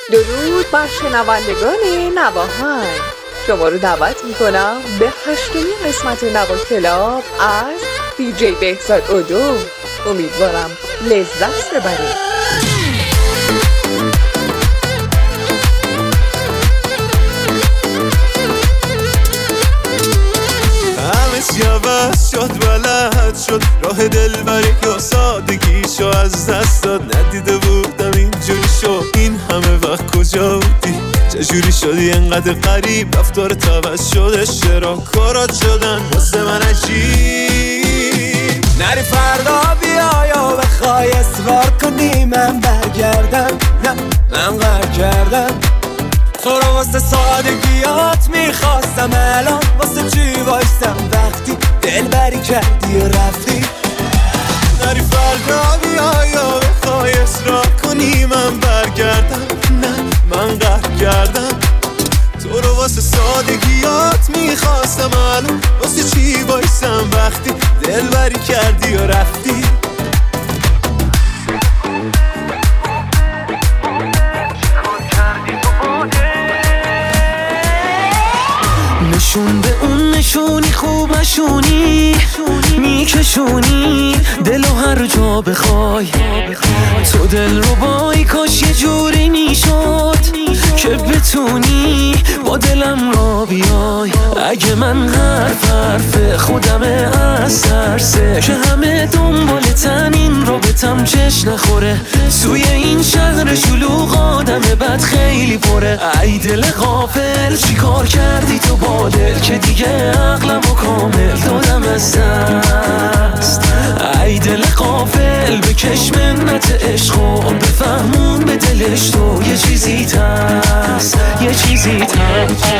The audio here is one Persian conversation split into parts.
درود بر شنوندگان نواهنگ. شما رو دعوت میکنم به 8مین قسمت نوا کلاب از دیجی بهزاد اودو. امیدوارم لذت ببرید. عوض شد بلد شد راه دلبری که سادگیشو از دست داد. ندیده بودم اینجوری شد، این همه وقت کجا بودی؟ چجوری شدی انقدر قریب؟ رفتار عوض شده، چرا کارات شدن واسه من عجیب؟ نری فردا بیا یا بخوای اصرار کنی من برگردم، نه من قهر کردم تو رو واسه سادگیات میخواستم، الان واسه چی وایستم وقتی دلبری کردی و رفتی؟ نری فردا بیا یا بخوای اصرار کنی من برگردم، نه من قهر کردم تو رو واسه سادگیات میخواستم، الان واسه چی وایستم وقتی دلبری کردی و رفتی؟ نشون به اون نشونی خوب نشونی میکشونی دلو هر جا بخوای، تو دل رو بای کاش یه جوری میشد که بتونی با دلم را بیای. اگه من حرف خودمه از ترسه که همه دنبال تنین رابطم چش نخوره، توی این شهر شلوغ آدم بد خیلی پره. ای دل غافل چی کار کردی تو با دل که دیگه عقلم و کامل دادم از دست؟ ای دل غافل بکش منت عشق و بفهمون به دلش تو یه چیزی هست، یه چیزی هست.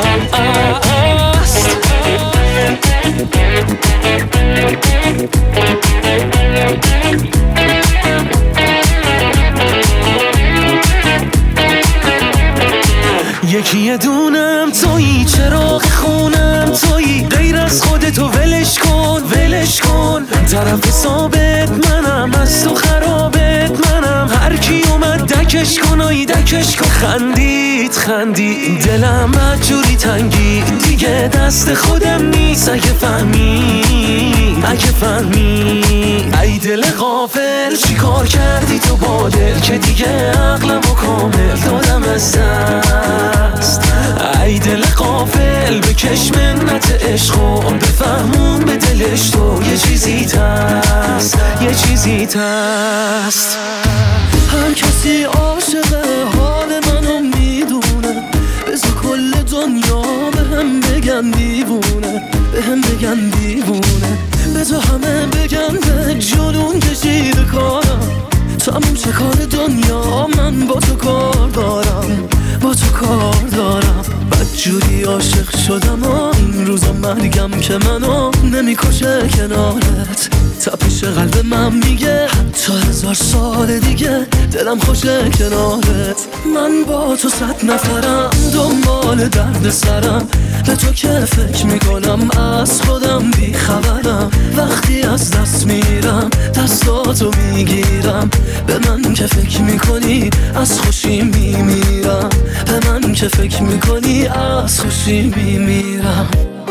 یکی دونم تویی، چراغ خونم تویی، غیر از خودتو ولش کن ولش کن. طرف ثابت منم، از تو خرابت منم، هر کی اومد دکش کن آی دکش کن. خندید دلم بدجوری تنگی، دیگه دست خودم نیست اگه فهمی ای دل غافل چی کار کردی تو با دل که دیگه عقلم و کامل دادم از دست؟ ای دل غافل بکش منت عشق و بفهمون به دلش تو یه چیزی هست، یه چیزی هست. هر کسی عاشق حال منو میدونه، بذار کل دنیا بهم بگن دیوونه، بهم بگن دیوونه، بذار همه بگن به جنون کشیده کارم، تموم چه کار دنیا من با تو کار دارم، با تو کار دارم. بدجوری عاشق شدم و این روزا مرگم که منو نمیکشه کنارت. تپش قلب من میگه حتی 1000 سال دیگه دلم خوشه کنارت. من با تو 100 نفرم دنبال درد سرم، به تو که فکر میکنم از خودم بیخبرم. وقتی از دست میرم دستاتو میگیرم، به من که فکر میکنی از خوشی میمیرم، به من که فکر میکنی از خوشی میمیرم.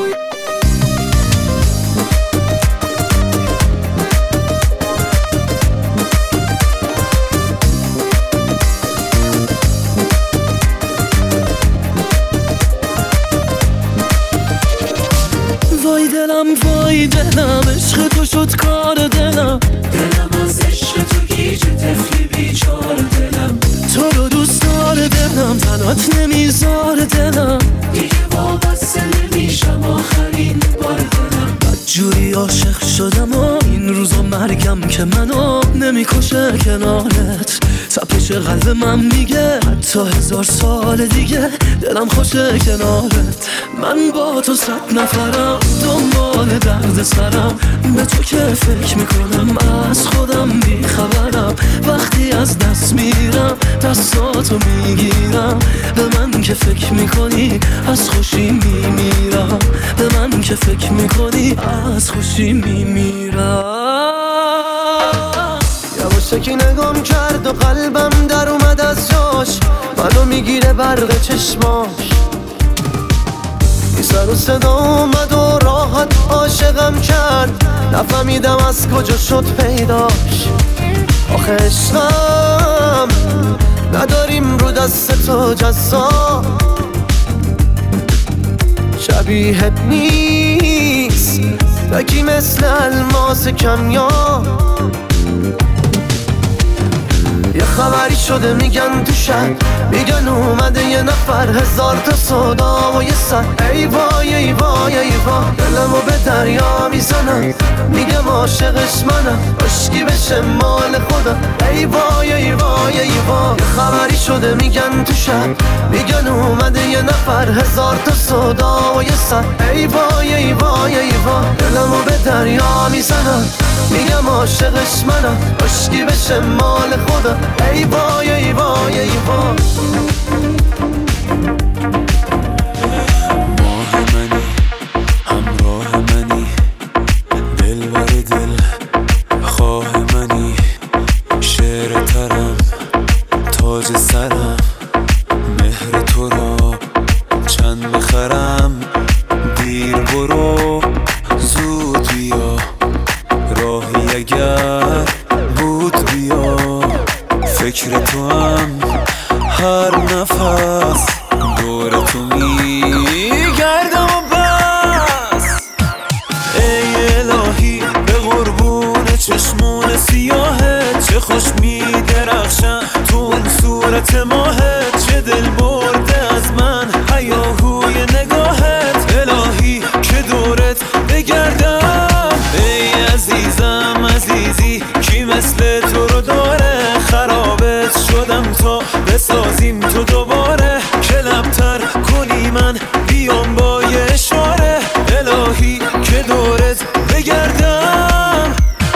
وای دلم عشق تو شد کار دلم از عشق تو گیج طفلی بیچار دلم. تو رو دوست داره دلم، تنات نمیذار دلم، دیگه وابسته نمیشم آخرین بار دلم. بدجوری عاشق شدم و این روزا مرگم که منو نمیکشه کنارت. تپش قلب من میگه حتی 1000 سال دیگه دلم خوشه کنارت. من با تو 100 نفرم دنبال درد سرم، به تو که فکر میکنم از خودم بیخبرم. وقتی از دست میرم دستاتو میگیرم، به من که فکر میکنی از خوشی میمیرم، به من که فکر میکنی از خوشی میمیرم. یواشکی نگام کرد و قلبم در اومد از جاش، منو میگیره برق چشماش. بی سر و صدا اومد و راحت عاشقم کرد، نفهمیدم از کجا شد پیداش. آخه عشقم نداریم رو دست تو جزا، شبیهت نیست بگی مثل الماس کمیاب. یه خبری شده میگن تو شب، میگن اومده یه نفر، هزار تا صدا و یه سر. ای وای ای وای ای وای، دلمو به دریا میزنم، میگم عاشقش منم، عشقی بشه مال خدا. ای وای ای وای ای وای، یه خبری شده میگن تو شب، میگن اومده یه نفر، هزار تا صدا و یه سر. ای وای ای وای ای وای، دلمو به دریا میزنم، میگم عاشقش منم، عشقی بشه مال خدا. ای وای ای وای ای وای. ماه منی همراه منی، دلبر دل خواه منی، شعر ترم تاج سرم، مهر تو را چند بخرم. دیر برو زود بیا، راهی اگر بود بیا. فکر تو هم هر نفس دور تو میگردم و بس. ای الهی به قربون چشمون سیاهت، چه خوش میدرخشن تو اون صورت ماهت، چه دل برده از من هیاهوی نگاهت. الهی که دورت بگردم، ای عزیزم عزیزی کی مثل تو رو داره. خرابت شدم تا بسازیم تو دوباره، کلمتر کنی من بیام با یه اشاره. الهی که دورت بگردم.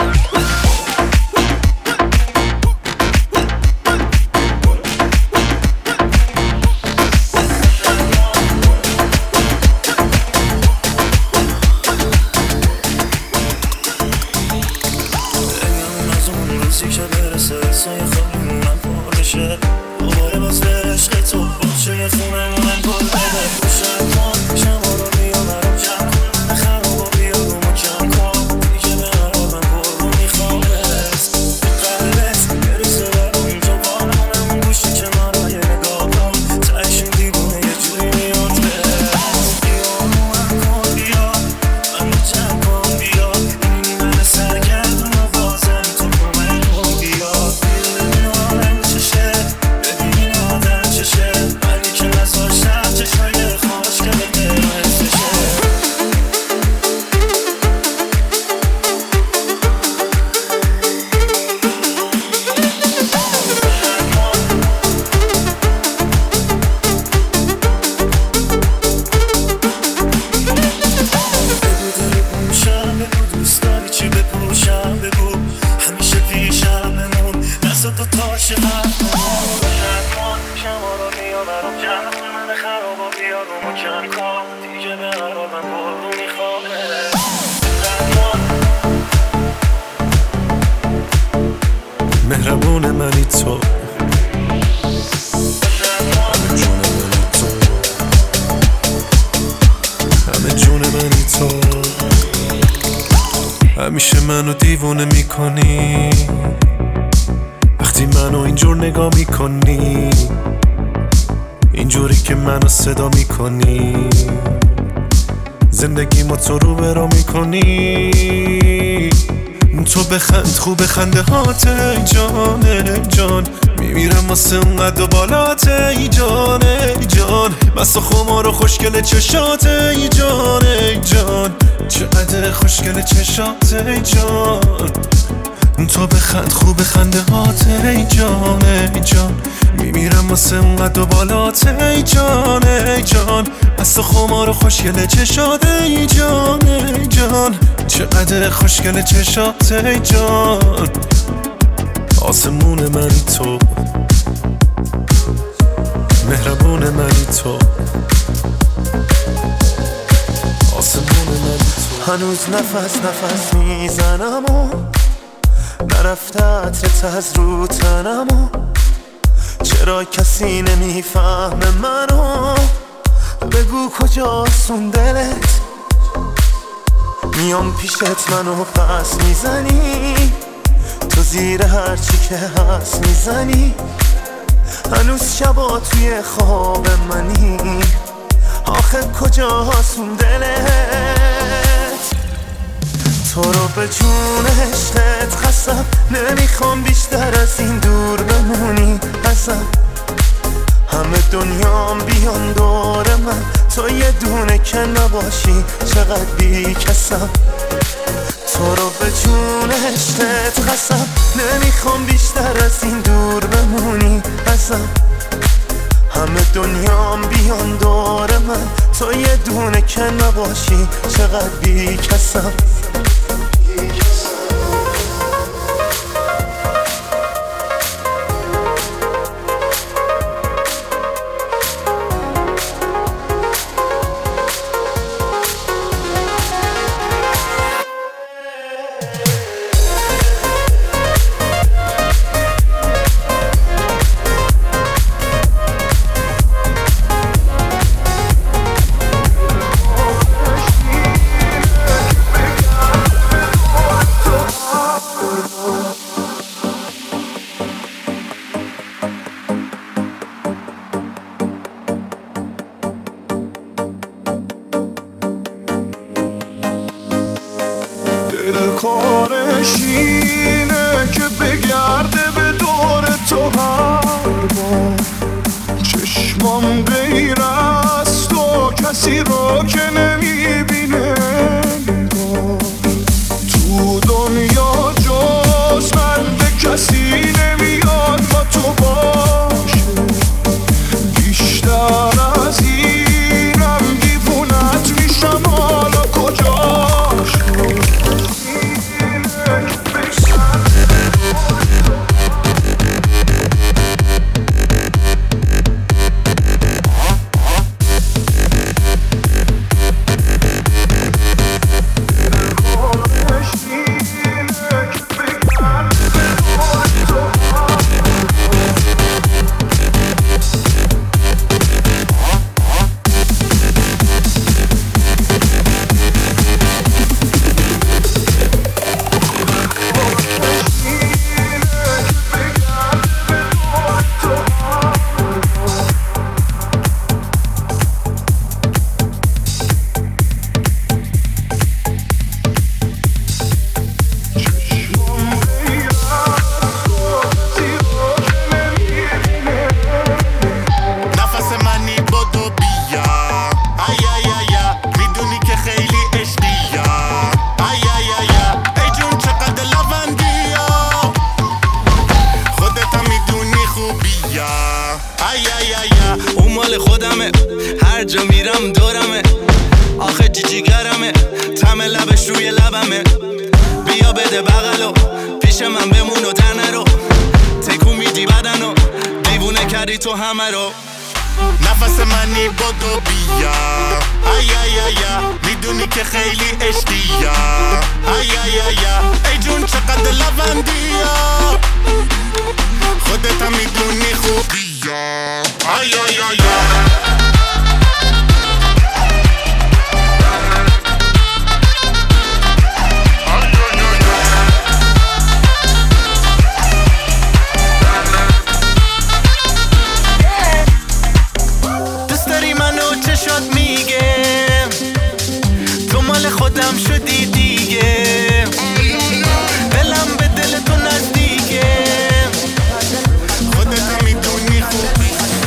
از اون روزی که برسه سایه خواهیمونم پر بشه، دوباره باز به عشق تو باشه خونمونم پر بده. خوشم کن شما رو بیا برام جمع کن، من خرابا بیا رو مکم کن، دیگه به قرار من پر رو میخوامت. قلبت بریزه برام تو بانم، اون گوشی کنارای نگاه کن، تایشون دیوونه یه جوری میاد به بیا رو کن بیا، من رو جمع کن بیا، این من سرگردون و بازم تو کمک بیا. بیرون آدم چشه ببین آدم چشه، ولی که نزاشتم چشای خوش که به دل حسشه. بگو داری بوشم، بگو دوست داری چی بپوشم، بگو همیشه پیشم بمون، دستاتو تاش حرف کن. شما رو بیا برام جمع کن، من خرابا بیا رو مکم کن، دیگه به قرار من پر رو میخوامه. مهربون منی تو، همه جون منی تو، همه جون منی تو. همیشه منو دیوونه میکنی وقتی منو اینجور نگاه میکنی، اینجوری که منو صدا میکنی، زندگیمو تو رو برا میکنی. تو بخند خوب خنده هات ای جان ای جان، میمیرم واسه اونقد و بالات ای جان ای جان. مست و خمار و خوشگل چشات ای جان ای جان، چقدر خوشگل چشات ای جان. تو بخند خوب خنده هات ای جان ای جان، میمیرم واسه اونقد و بالات ای جان ای جان. مست و خمار و خوشگل چشات ای جان ای جان، چقدر خوشگل چشات ای جان. آسمون منی تو، مهربون منی تو، آسمون منی تو. هنوز نفس نفس میزنم و نرفته عطرت از رو تنم و چرا کسی نمیفهمه منو؟ بگو کجاست اون دلت؟ میام پیشت منو پس میزنی، تو زیر هرچی که هست میزنی. هنوز شبا توی خواب منی، آخه کجاست اون دلت؟ تو رو به جون عشقت قسم، نمیخوام بیشتر از این دور بمونی ازم. همه دنیام بیان دور من، تو یه دونه که نباشی چقدر بی کسم. تو رو به جون عشقت قسم، نمیخوام بیشتر از این دور بمونی ازم. همه دنیام بیان دور من، تو یه دونه که نباشی چقدر بی کسم. کارش اینه که بگرده به دور تو هر بار. چشمام غیر از تو کسی رو که نمیبینه، تو دنیا جز من به کسی نمیاد با تو باشه. بیشتر از اینم دیوونت میشم، حالا کجاش؟ خودمه هر جا میرم دورمه، آخه جیگرمه طعم لبش روی لبمه. بیا بده بغلو پیش من بمون و تنه رو تکون میدی بدنو، دیوونه کردی تو همه رو. نفس منی بدو بیا، ای ای ای میدونی که خیلی عشقیه، ای ای ای ای جون چقدر لوندیه، خودت هم میدونی خوبیه، ای ای ای خودم شدی دیگه، دلم به دل تو نزدیکه، خودت هم میدونی خوبی.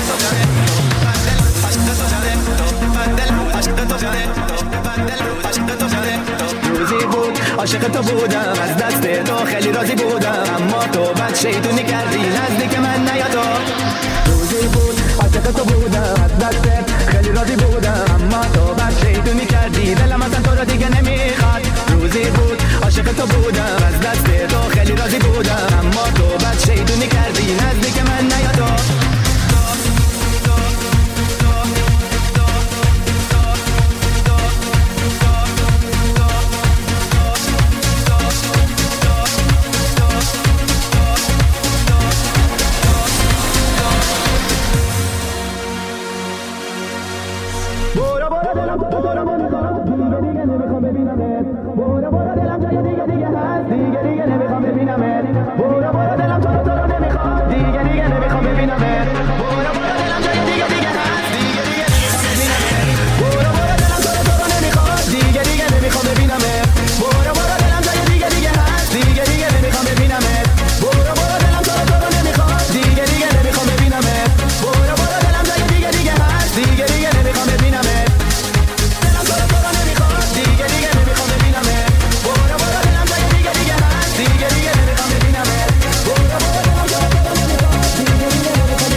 روزی بود عاشق تو بودم، از دست تو خیلی راضی بودم، اما تو بد شیطونی کردی نزدیک من نیا تو. روزی بود عاشق تو بودم، از دست خیلی راضی بودم، اما تو بد شیطونی کردی دلم اصلا تو رو دیگه نمیخواد. روزی بود عاشق تو بودم، از دست تو خیلی راضی بودم، اما تو بد شیطونی کردی نزدیک من نیا تو. نمیخوام ببینمت برو برو دلم جای دیگه دیگه هست دیگه دیگه نمیخوام ببینمت برو برو دلم تو رو نمیخواد دیگه دیگه نمیخوام ببینمت برو برو دلم جای دیگه دیگه هست دیگه دیگه نمیخوام ببینمت برو برو دلم تو رو نمیخواد دیگه دیگه نمیخوام ببینمت برو برو دلم جای دیگه دیگه هست دیگه دیگه نمیخوام ببینمت برو برو دلم تو رو نمیخواد دیگه دیگه نمیخوام ببینمت برو برو دلم جای دیگه دیگه هست دیگه دیگه نمیخوام ببینمت دلم تو رو نمیخواد دیگه دیگه نمیخوام ببینمت برو برو دلم جای دیگه دیگه هست دیگه دیگه نمیخوام ببینمت برو برو دلم تو رو نمیخواد دیگه دیگه نمیخوام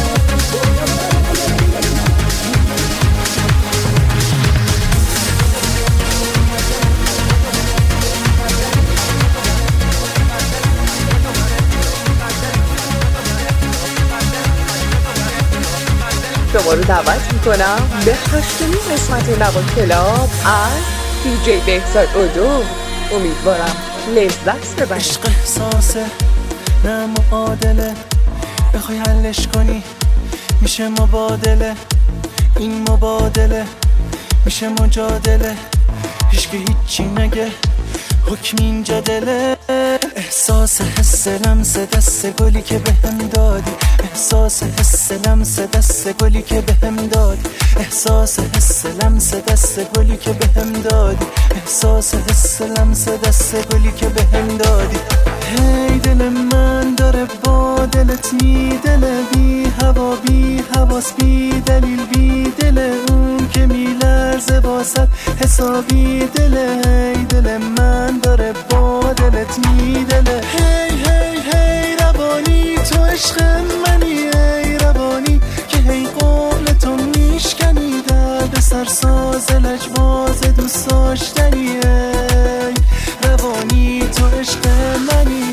شما رو دعوت میکنم به 8مین قسمت نوا کلاب از دیجی بهزاد اودو. امیدوارم لذت ببرید. عشق احساسه نه معادله بخوای حلش کنی میشه مبادله این مبادله میشه مجادله هیچکی هیچی نگه حکم اینجا دله احساس حس لمس دست گلی که بهم دادی احساس حس لمس دست گلی که بهم دادی احساس حس لمس دست گلی که بهم دادی احساس حس لمس دست گلی که بهم دادی هی دل من داره با دلت میدله بی هوا بی حواس بی دلیل بی دل اون که میلرزه واسد حسابی دله هی دل من داره با دلت میدله هی هی هی روانی تو عشق منی هی روانی که هی قول تو میشکنی درد سرساز لجباز دوست داشتنی هی روانی تو عشق منی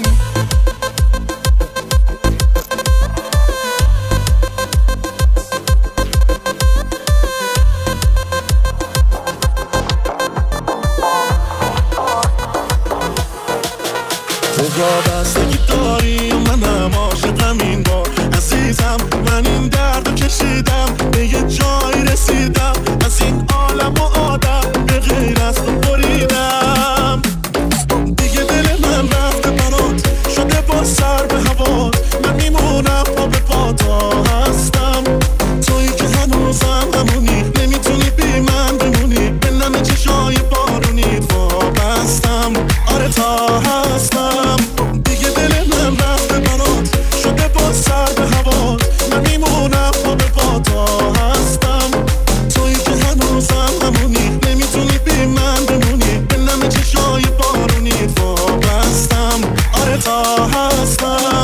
بستگی داری و منم عاشقم این بار عزیزم من این درد رو کشیدم به یه جایی رسیدم از این عالم و آدم به غیر از تو بریدم دیگه دل من رفته برات شده با سر به هوات من میمونم پا به پاتا هستم تویی که هنوزم همونی نمیتونی بی من بمونی به نم چشای بارونی وابستم آره تا هستم دیگه دل من رفته برات شده با سر به هوات من میمونم پا به پاتا هستم تویی که هنوزم همونی نمیتونی بی من بمونی به نم چشای بارونی وابستم آره تا هستم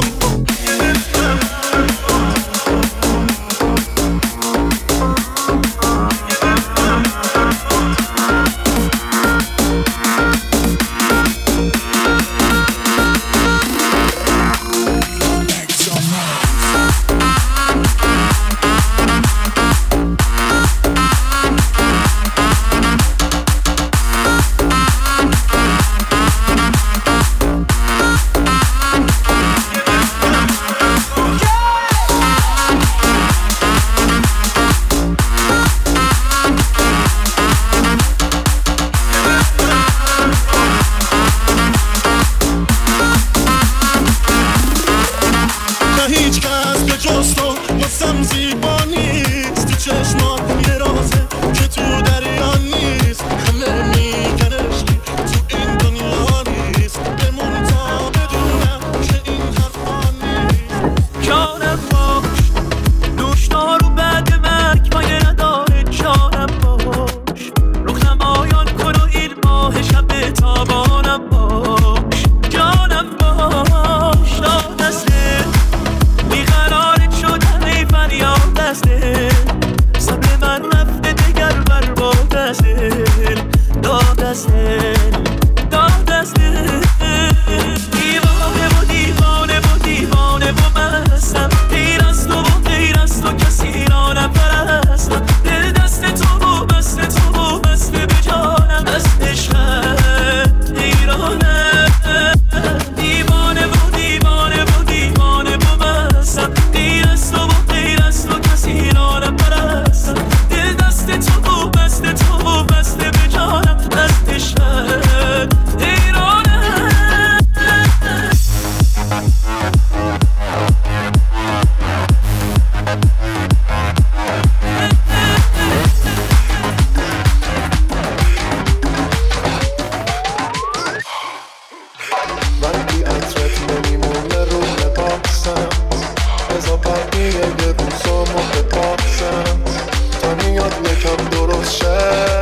یه روزامو بپاشم تا میاد یکم درست شه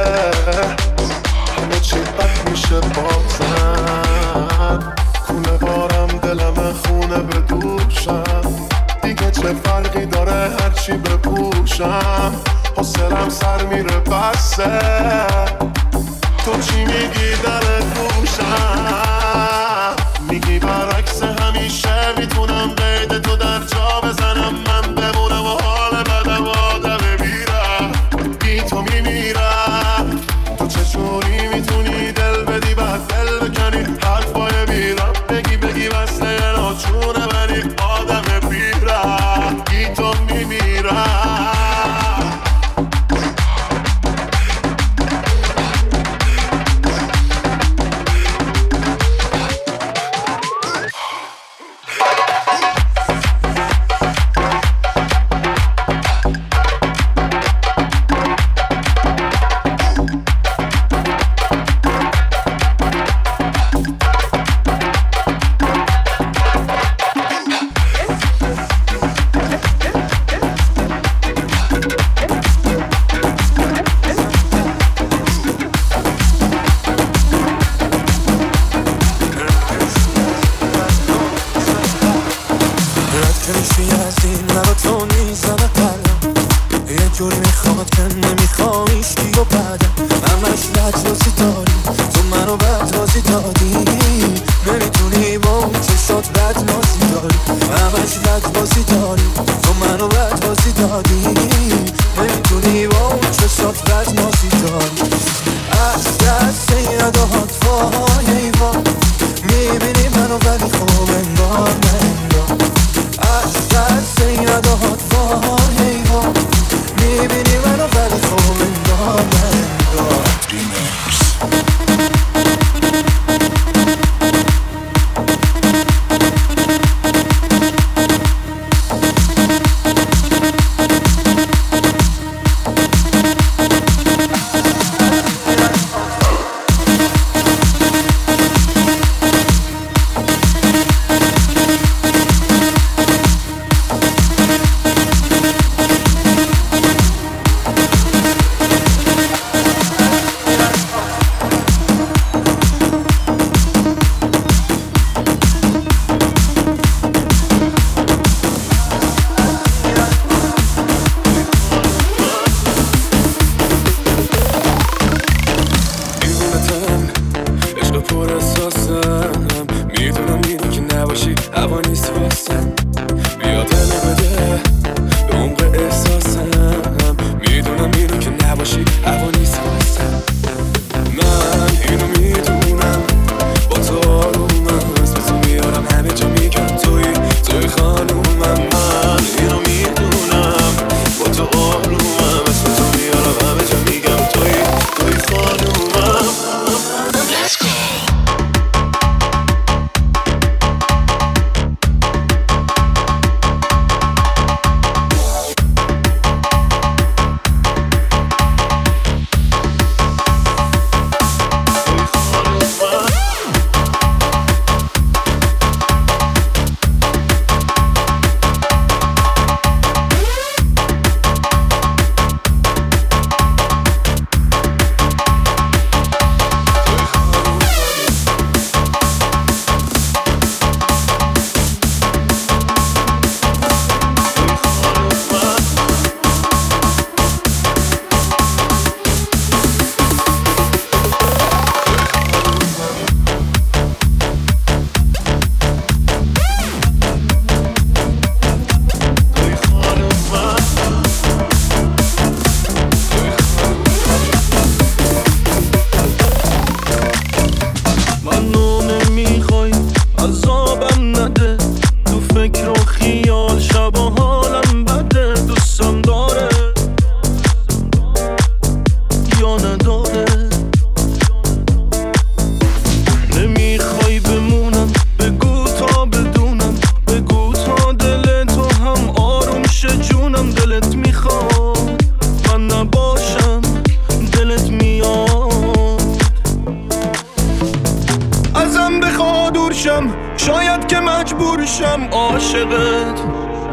همه چی بد میشه بازم خونه بارم دلم خونه به دوشم دیگه چه فرقی داره هرچی بپوشم حوصلم سر میره بسه تو چی میگی در گوشم میگی برعکس همیشه میتونم قید تو در جا بزنم من بمونم و حال بدم آدم میرم بی تو میمیرم تو چجوری میتونی دل بدی بعد دل بکنی حرفای میرم بگی وصله ناچونه منی آدم میرم بی تو میمیرم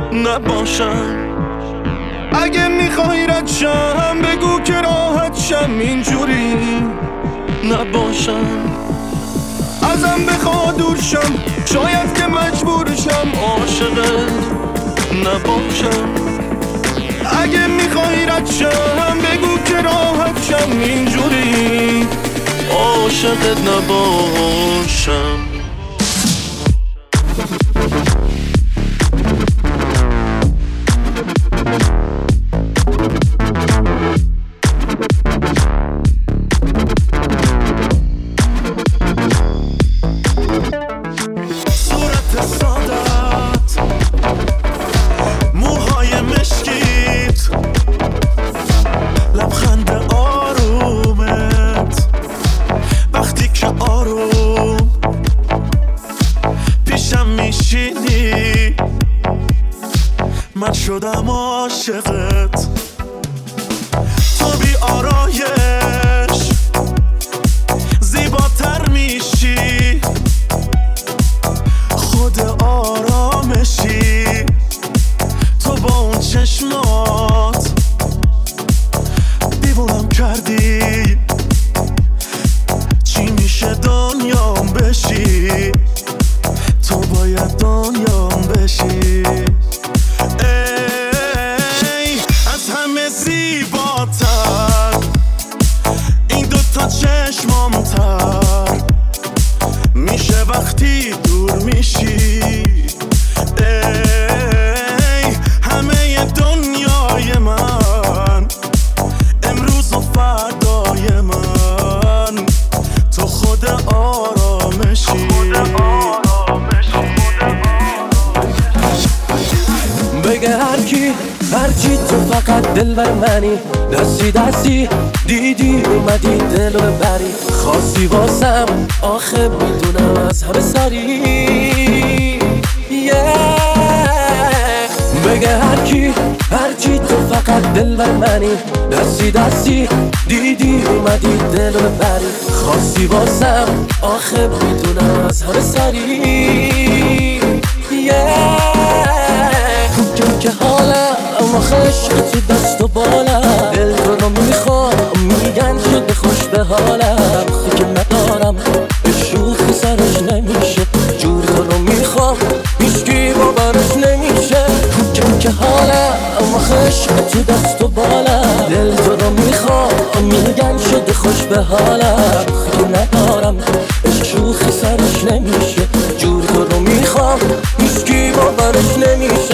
نباشم. اگه میخوای رد شم بگو که راحت شم، اینجوری نباشم. ازم بخوا دور شم، شاید که مجبور شم عاشقت نباشم. اگه میخوای رد شم بگو که راحت شم، اینجوری عاشقت نباشم. من شدم عاشقت، تو بی آرایش زیباتر میشی، خود آرامشی تو با اون چشمات دیوونم کردی. چی میشه دنیام بشی، تو باید دنیام بشی. زیباتر این دوتا چشمامتر میشه وقتی دور میشی. ای همه دنیای من، امروز و فردای من، تو خود آرامشی. بگه هرچی تو فقط دلبر منی، دستی دستی دیدی اومدی دل رو ببری. خواستی واسم آخه میدونم از همه ساری. بگه هرچی تو فقط دلبر منی، دستی دستی دیدی اومدی دل رو ببری. خواستی واسم آخه میدونم از همه ساری. که حالم آخه عشق تو دست و بالم، دل تو رو میخوام میگن شده خوش به حالم. وقتی که ندارم به شوخی سرش نمیشه، جور تو رو میخوام هیچکی باورش نمیشه. که حالم آخه عشق تو دست و بالم، دل تو رو میخوام میگن شده خوش به حالم. وقتی که ندارم به شوخی سرش نمیشه، جور تو رو میخوام هیچکی باورش نمیشه.